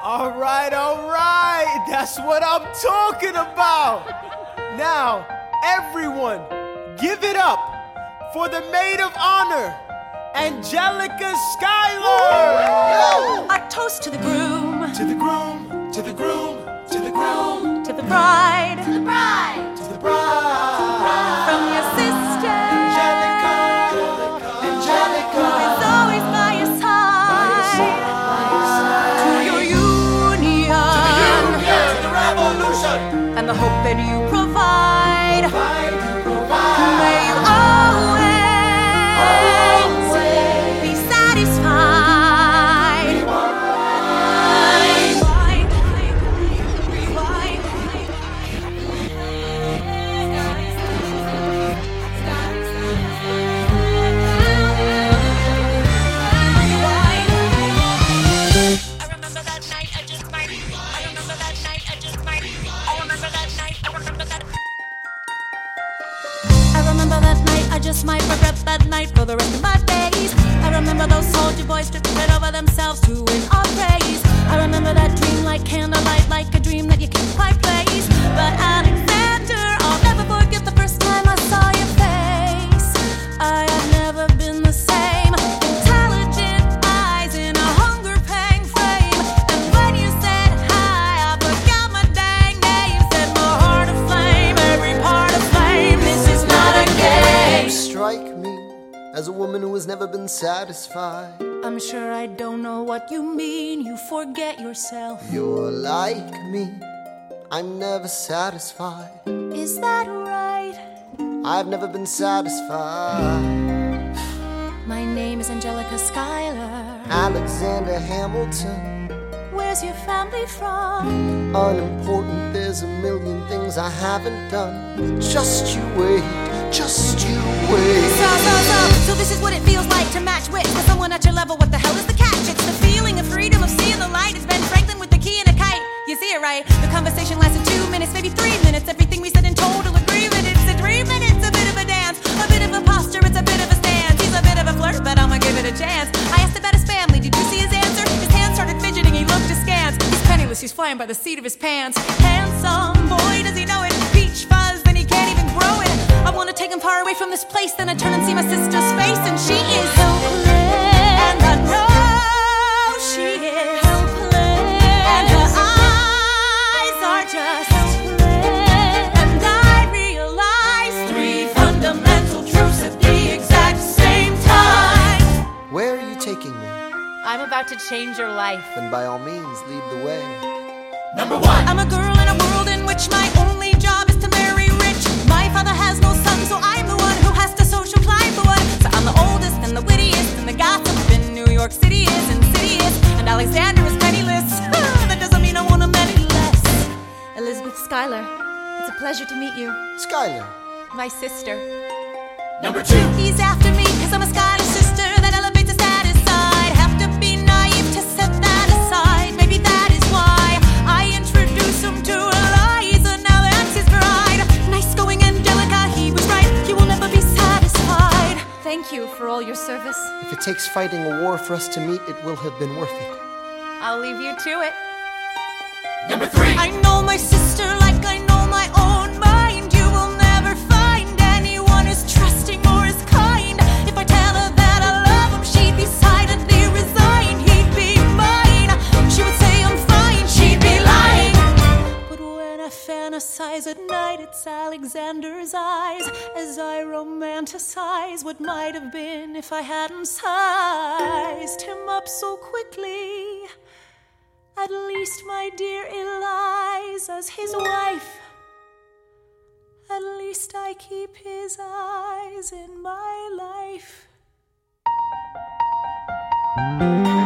All right, that's what I'm talking about. Now, everyone, give it up for the maid of honor, Angelica Schuyler. Our toast to the groom, To the groom, to the groom, to the groom, to the bride, to the bride, to the bride. from your sister, Angelica, Angelica, is always by your side. To your union, to the revolution. and the hope that you provide. Provide, May you always be satisfied. I remember that night, I just might. I remember that night, I just might. I remember that night, I remember that. I remember that night, I just might regret that night for the rest of my days. I remember those soldier boys tripping over themselves to win our praise. I remember that dream like candlelight, like a dream that you can't quite place. But Alexander, I'll never forget the first time I saw your face. I have never been the same. Intelligent eyes in a hunger pang frame. And when you said hi, I forgot my dang name. Set my heart aflame, every part aflame. This is not a game. You strike me as a woman who has never been satisfied. I'm sure I don't know what you mean. You forget yourself. You're like me, I'm never satisfied. Is that right? I've never been satisfied. My name is Angelica Schuyler. Alexander Hamilton, Where's your family from? unimportant, there's a million things I haven't done. Just you wait, just you wait. So this is what it feels like to match wits with someone at your level. What the hell is the catch? It's the feeling of freedom, of seeing the light. It's Ben Franklin with the key and a kite. You see it right? The conversation lasted 2 minutes, maybe 3 minutes. Everything we said in total agreement. It's a dream and it's a bit of a dance, a bit of a posture, it's a bit of a stance. He's a bit of a flirt, but I'ma give it a chance. I asked about his family, did you see his answer? His hands started fidgeting, he looked askance. He's penniless, he's flying by the seat of his pants. Handsome boy, does he know it? Peach fuzz, then he can't even grow it. I wanna take him far away from this place, then I turn and see my sister's face, and she is helpless. And I know she is helpless. And her eyes are just helpless. And I realize 3 fundamental truths at the exact same time. Where are you taking me? I'm about to change your life. Then by all means, lead the way. Number one. I'm a girl in a world in which my only job is to marry rich. My father has no son, so I'm the one who has to social climb the one. So I'm the oldest and the wittiest, and the gossip in New York City is insidious. And Alexander is penniless. That doesn't mean I want him any less. Elizabeth Schuyler, it's a pleasure to meet you. Schuyler, My sister. Number two. He's after me, cause I'm a Schuyler sister that elevates a status side. Have to be naive to set that aside. Maybe that is why I introduce him to Eliza. Now that's his bride. Nice going, Angelica, he was right. You will never be satisfied. Thank you for all your service. if it takes fighting a war for us to meet, it will have been worth it. I'll leave you to it. Number three. I know my sister like I know my own mind. You will never find anyone as trusting or as kind. If I tell her that I love him, she'd be silently resigned. He'd be mine. She would say I'm fine. She'd be lying. But when I fantasize at night, it's Alexander's eyes as I romanticize what might have been if I hadn't sized him up so quickly. At least, my dear Eliza's his wife. At least I keep his eyes in my life.